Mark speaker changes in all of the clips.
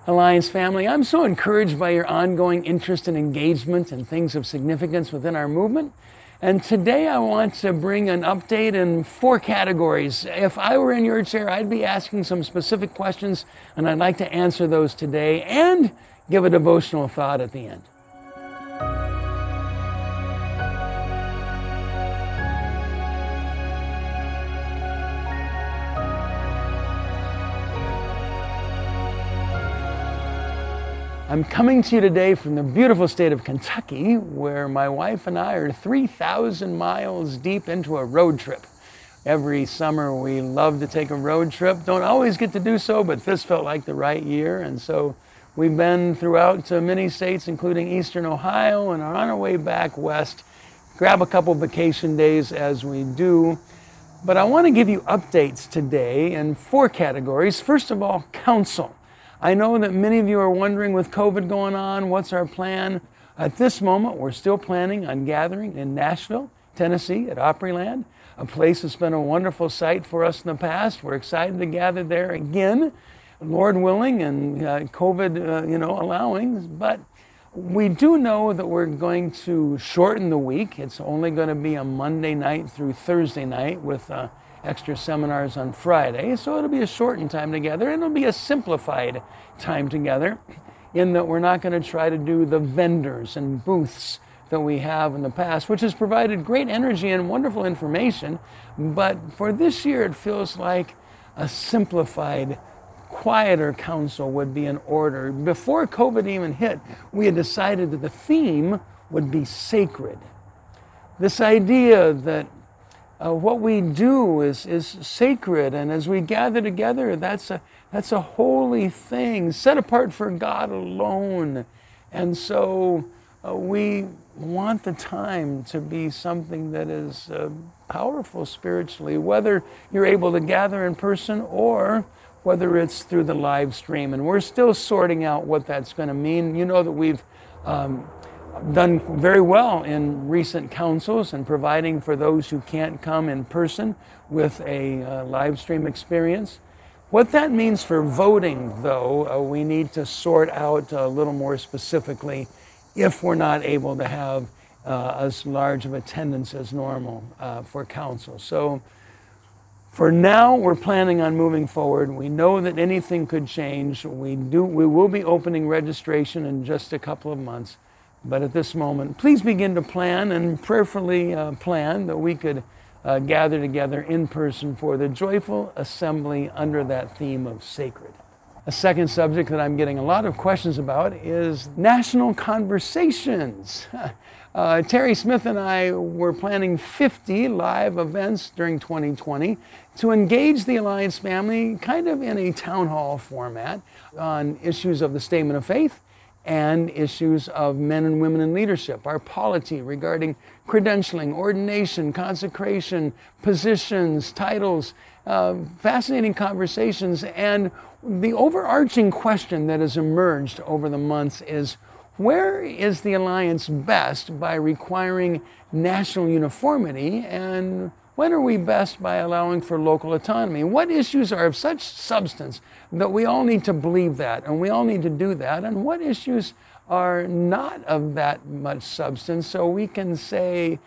Speaker 1: Alliance family, I'm so encouraged by your ongoing interest and engagement in things of significance within our movement. And today I want to bring an update in 4 categories. If I were in your chair, I'd be asking some specific questions, and I'd like to answer those today and give a devotional thought at the end. I'm coming to you today from the beautiful state of Kentucky, where my wife and I are 3,000 miles deep into a road trip. Every summer we love to take a road trip. Don't always get to do so, but this felt like the right year. And so we've been throughout many states, including eastern Ohio, and are on our way back west. Grab a couple vacation days as we do. But I want to give you updates today in 4 categories. First of all, counsel. I know that many of you are wondering, with COVID going on, what's our plan? At this moment, we're still planning on gathering in Nashville, Tennessee at Opryland, a place that's been a wonderful site for us in the past. We're excited to gather there again, Lord willing, and COVID, allowing. But we do know that we're going to shorten the week. It's only going to be a Monday night through Thursday night with extra seminars on Friday. So it'll be a shortened time together. It'll be a simplified time together in that we're not going to try to do the vendors and booths that we have in the past, which has provided great energy and wonderful information. But for this year, it feels like a simplified, quieter counsel would be in order. Before COVID even hit, we had decided that the theme would be sacred. This idea that what we do is sacred, and as we gather together, that's a holy thing, set apart for God alone. And so we want the time to be something that is powerful spiritually, whether you're able to gather in person or whether it's through the live stream. And we're still sorting out what that's going to mean. You know that we've done very well in recent councils and providing for those who can't come in person with a live stream experience. What that means for voting, though, we need to sort out a little more specifically if we're not able to have as large of attendance as normal for council. So for now, we're planning on moving forward. We know that anything could change. We will be opening registration in just a couple of months. But at this moment, please begin to plan and prayerfully plan that we could gather together in person for the joyful assembly under that theme of sacred. A second subject that I'm getting a lot of questions about is national conversations. Terry Smith and I were planning 50 live events during 2020 to engage the Alliance family kind of in a town hall format on issues of the Statement of Faith and issues of men and women in leadership, our polity regarding credentialing, ordination, consecration, positions, titles, fascinating conversations. And the overarching question that has emerged over the months is, where is the Alliance best by requiring national uniformity, and when are we best by allowing for local autonomy? What issues are of such substance that we all need to believe that and we all need to do that? And what issues are not of that much substance so we can say,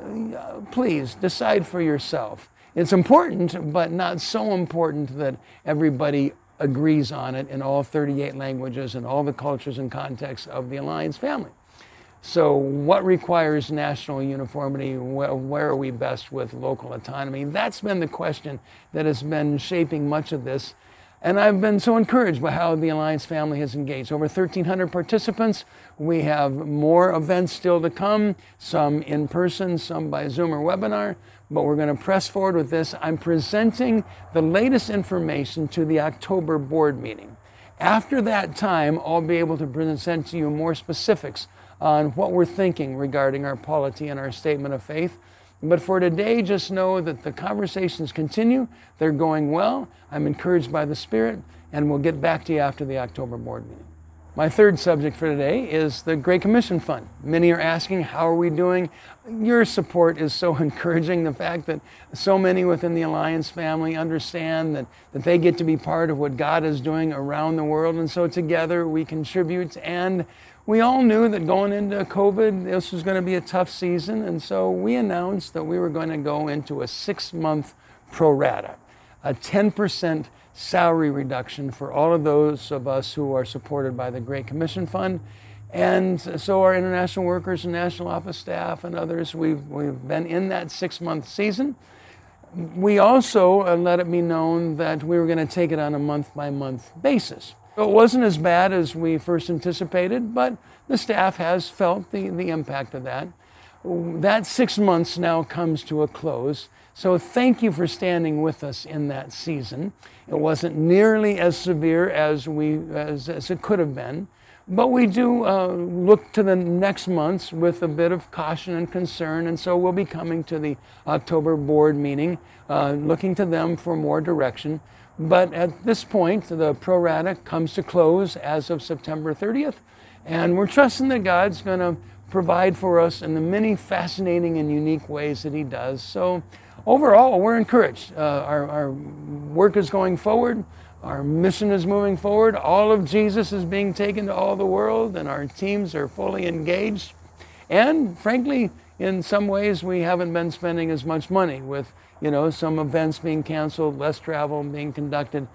Speaker 1: please decide for yourself. It's important, but not so important that everybody agrees on it in all 38 languages and all the cultures and contexts of the Alliance family. So what requires national uniformity? Where are we best with local autonomy? That's been the question that has been shaping much of this. And I've been so encouraged by how the Alliance family has engaged. Over 1,300 participants. We have more events still to come, some in person, some by Zoom or webinar. But we're going to press forward with this. I'm presenting the latest information to the October board meeting. After that time, I'll be able to present to you more specifics on what we're thinking regarding our polity and our statement of faith. But for today, just know that the conversations continue. They're going well. I'm encouraged by the Spirit, and we'll get back to you after the October board meeting. My third subject for today is the Great Commission Fund. Many are asking, how are we doing? Your support is so encouraging. The fact that so many within the Alliance family understand that they get to be part of what God is doing around the world. And so together we contribute. And we all knew that going into COVID, this was going to be a tough season. And so we announced that we were going to go into a 6-month pro rata, a 10% salary reduction for all of those of us who are supported by the Great Commission Fund. And so our international workers and national office staff and others, we've been in that 6-month season. We also let it be known that we were going to take it on a month-by-month basis. So it wasn't as bad as we first anticipated, but the staff has felt the impact of that. That 6 months now comes to a close. So thank you for standing with us in that season. It wasn't nearly as severe as it could have been, but we do look to the next months with a bit of caution and concern, and so we'll be coming to the October board meeting, looking to them for more direction. But at this point, the pro rata comes to close as of September 30th, and we're trusting that God's going to provide for us in the many fascinating and unique ways that He does. So overall, we're encouraged. Our work is going forward. Our mission is moving forward. All of Jesus is being taken to all the world, and our teams are fully engaged. And frankly, in some ways, we haven't been spending as much money with, some events being canceled, less travel being conducted.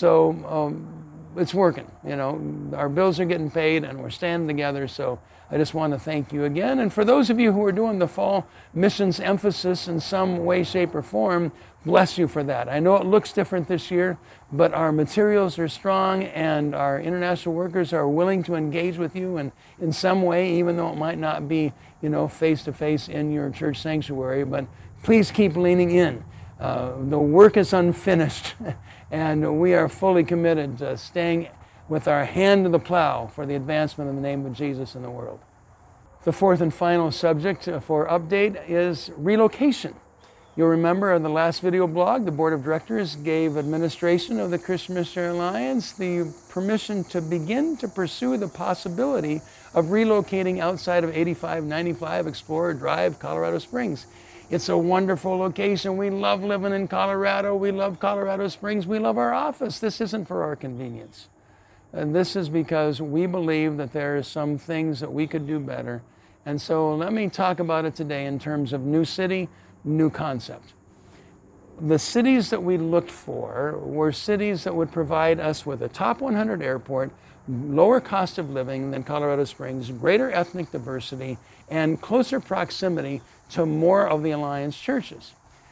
Speaker 1: So it's working. Our bills are getting paid, and we're standing together. So I just want to thank you again. And for those of you who are doing the fall missions emphasis in some way, shape, or form, bless you for that. I know it looks different this year, but our materials are strong, and our international workers are willing to engage with you in some way, even though it might not be, face-to-face in your church sanctuary. But please keep leaning in. The work is unfinished, and we are fully committed to staying with our hand to the plow for the advancement of the name of Jesus in the world. The fourth and final subject for update is relocation. You'll remember in the last video blog, the Board of Directors gave administration of the Christian Missionary Alliance the permission to begin to pursue the possibility of relocating outside of 8595 Explorer Drive, Colorado Springs. It's a wonderful location. We love living in Colorado. We love Colorado Springs. We love our office. This isn't for our convenience. And this is because we believe that there are some things that we could do better. And so let me talk about it today in terms of new city, new concept. The cities that we looked for were cities that would provide us with a top 100 airport, lower cost of living than Colorado Springs, greater ethnic diversity, and closer proximity to more of the Alliance churches.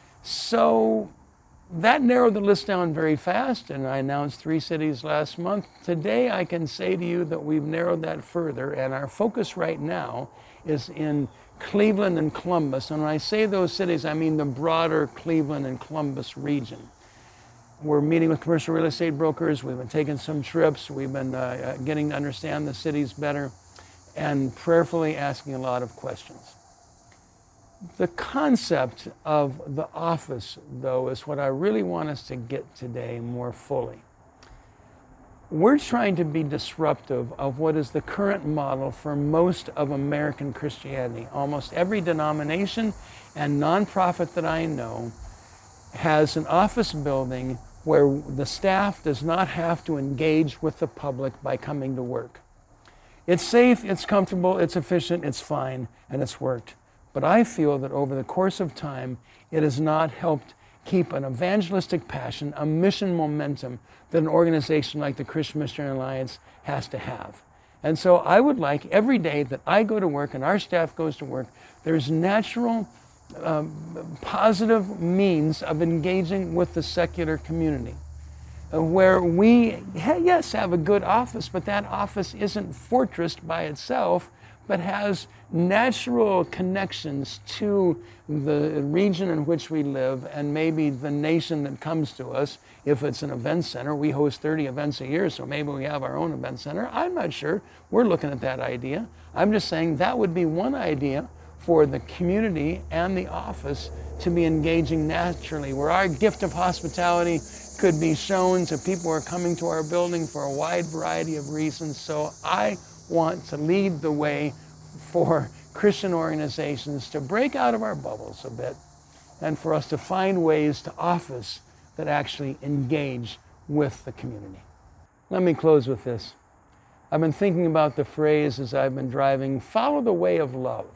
Speaker 1: So that narrowed the list down very fast, and I announced 3 cities last month. Today I can say to you that we've narrowed that further, and our focus right now is in Cleveland and Columbus. And when I say those cities, I mean the broader Cleveland and Columbus region. We're meeting with commercial real estate brokers. We've been taking some trips. We've been getting to understand the cities better and prayerfully asking a lot of questions. The concept of the office, though, is what I really want us to get today more fully. We're trying to be disruptive of what is the current model for most of American Christianity. Almost every denomination and nonprofit that I know has an office building where the staff does not have to engage with the public by coming to work. It's safe, it's comfortable, it's efficient, it's fine, and it's worked. But I feel that over the course of time, it has not helped keep an evangelistic passion, a mission momentum that an organization like the Christian Missionary Alliance has to have. And so I would like every day that I go to work and our staff goes to work, there's natural, positive means of engaging with the secular community. Where we, yes, have a good office, but that office isn't fortressed by itself, but has natural connections to the region in which we live and maybe the nation that comes to us. If it's an event center, we host 30 events a year, so maybe we have our own event center. I'm not sure. We're looking at that idea. I'm just saying that would be one idea for the community and the office to be engaging naturally, where our gift of hospitality could be shown to people who are coming to our building for a wide variety of reasons. So I want to lead the way for Christian organizations to break out of our bubbles a bit and for us to find ways to office that actually engage with the community. Let me close with this. I've been thinking about the phrase as I've been driving, follow the way of love.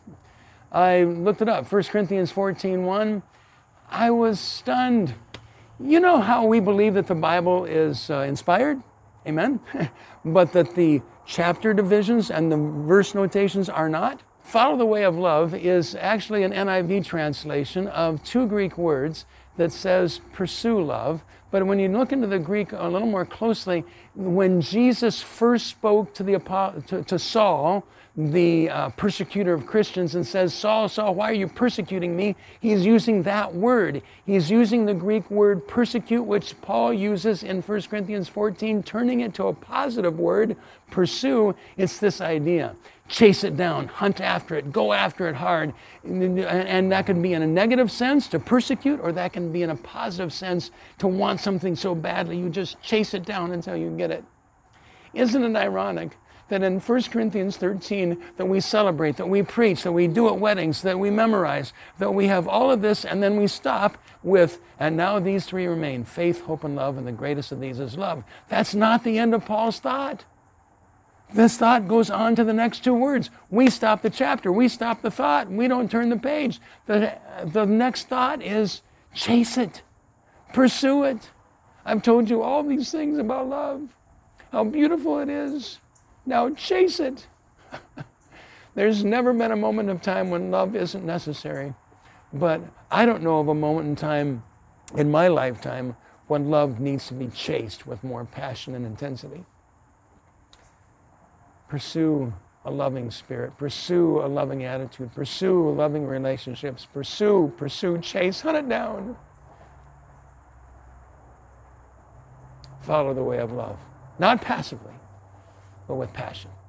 Speaker 1: I looked it up, 1 Corinthians 14:1. I was stunned. You know how we believe that the Bible is inspired? Amen? But that the chapter divisions and the verse notations are not? Follow the way of love is actually an NIV translation of two Greek words that says pursue love. But when you look into the Greek a little more closely, when Jesus first spoke to Saul, the persecutor of Christians, and says, Saul, Saul, why are you persecuting me? He's using that word. He's using the Greek word persecute, which Paul uses in 1 Corinthians 14, turning it to a positive word, pursue. It's this idea. Chase it down, hunt after it, go after it hard. And that can be in a negative sense, to persecute, or that can be in a positive sense, to want something so badly you just chase it down until you get it. Isn't it ironic that in 1 Corinthians 13 that we celebrate, that we preach, that we do at weddings, that we memorize, that we have all of this, and then we stop with, and now these three remain, faith, hope, and love, and the greatest of these is love. That's not the end of Paul's thought. This thought goes on to the next two words. We stop the chapter. We stop the thought. We don't turn the page. The next thought is chase it. Pursue it. I've told you all these things about love. How beautiful it is. Now chase it. There's never been a moment of time when love isn't necessary. But I don't know of a moment in time in my lifetime when love needs to be chased with more passion and intensity. Pursue a loving spirit. Pursue a loving attitude. Pursue loving relationships. Pursue, chase, hunt it down. Follow the way of love. Not passively, but with passion.